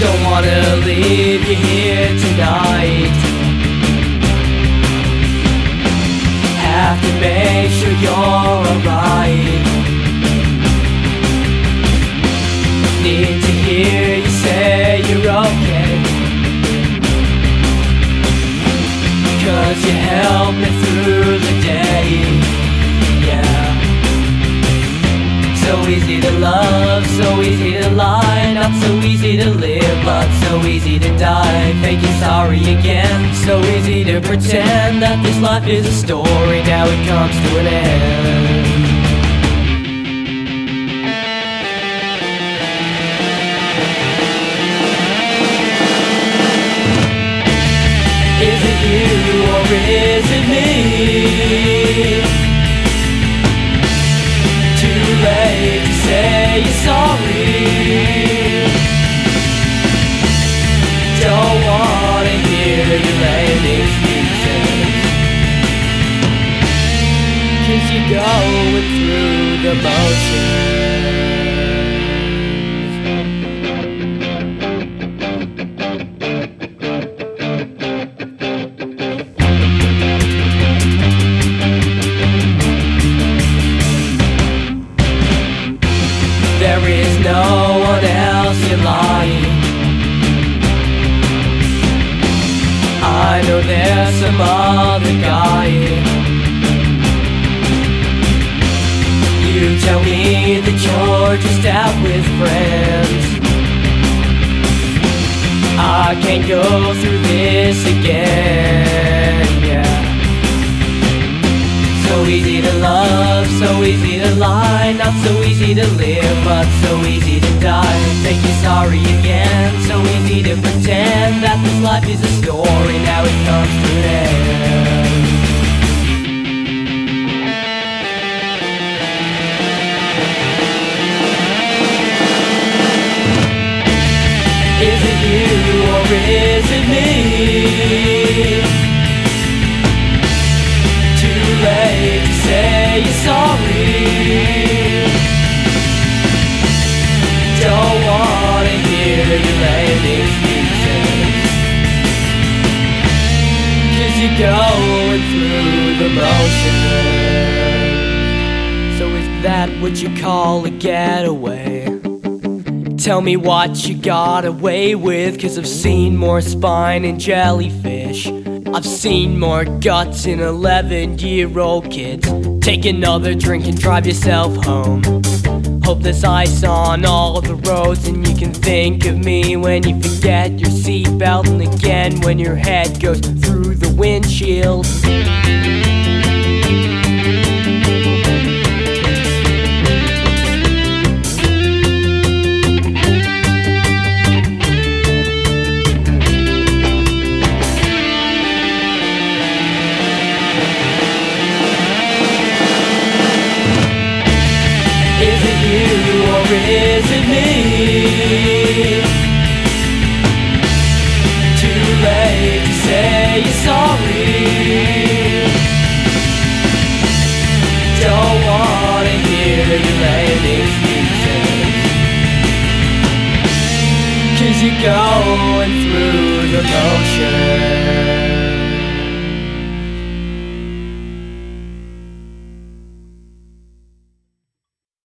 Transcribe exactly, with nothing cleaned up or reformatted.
Don't wanna leave you here tonight. Have to make sure you're alright. Need to hear you say you're okay, 'cause you help me through the day. Yeah. So easy to love, so easy to lie, not so easy to live, but so easy to die. Faking sorry again, so easy to pretend that this life is a story, now it comes to an end. Is it you or is it me? Too late to say you're sorry. Don't wanna hear your lame excuses, 'cause you're going through the motions. There is no one else you're lying. I know there's some other guy. You tell me that you're just out with friends. I can't go through this again, yeah. So easy to love, so easy to lie, not so easy to live, but so easy to die. Thank you, sorry again, so easy to pretend that this life is a story, now it comes to an end. Is it you or is it me? Too late to say you're sorry. Don't wanna hear your lame excuses, 'cause you're going through the motions. So is that what you call a getaway? Tell me what you got away with, 'cause I've seen more spine and jellyfish. I've seen more guts in eleven-year-old kids. Take another drink and drive yourself home. Hope there's ice on all the roads, and you can think of me when you forget your seatbelt, and again when your head goes through the windshield. Is it me? Too late to say you're sorry. Don't wanna hear your lame excuses, 'cause you're going through the motions.